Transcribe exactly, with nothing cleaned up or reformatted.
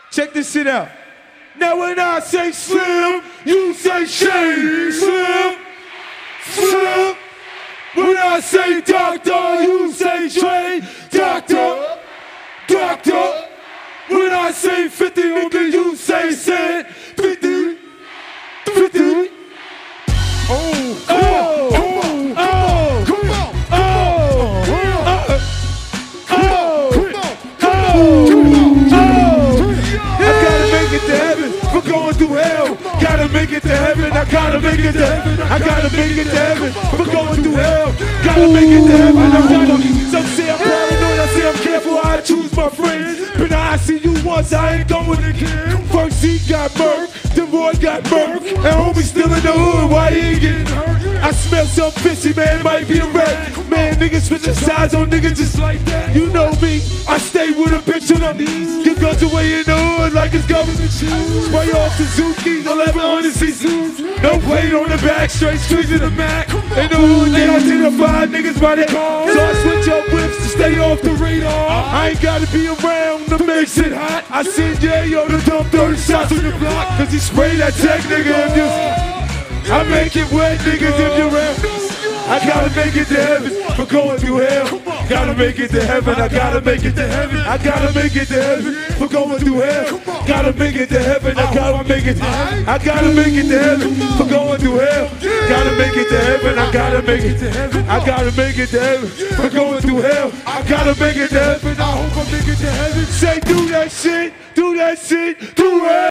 Check this shit out. Now when I say Slim, you say Shady. Slim, Slim. When I say Doctor, you say Trey. Doctor, Doctor. When I say fifty, nigga, you say Sid. fifty, fifty. Oh, oh, oh, oh, oh, come on, oh, oh, oh, oh. I gotta make it to heaven for going through hell. Gotta make it to heaven, I gotta make it to heaven. I gotta make it to heaven for going through hell. Gotta make it to heaven, I gotta. Some say I'm paranoid, I say I'm careful how I choose my friends. But I see you once, I ain't going again. First he got murked, then Roy got murked. And homie still in the hood, why he ain't getting hurt? I smell something fishy, man, might be a rat. Man, niggas switching sides on niggas just like that. You know me, I stay with a bitch on the knees. Get guns away in the hood like it's government shoes. Spray off Suzuki's, eleven hundred C Cs. No plate on the back, straight streets in the Mac. In the hood, they identify niggas by their cars. So I switch up whips to stay off the radar. I ain't gotta be around to make it hot. I send J-Yo to dump thirty shots on the block. Cause he spray that tech nigga if you... I make it wet niggas if you're around. I gotta make it to heaven for going through hell. Gotta make it to heaven, I gotta make it to heaven. I gotta make it to heaven for going through hell. Gotta make it to heaven, I gotta make it to heaven. I gotta make it to heaven for going through hell. Gotta make it to heaven, I gotta make it to heaven. I gotta make it to heaven for going through hell. I gotta make it to heaven, I hope I make it to heaven. Say do that shit, do that shit, do it.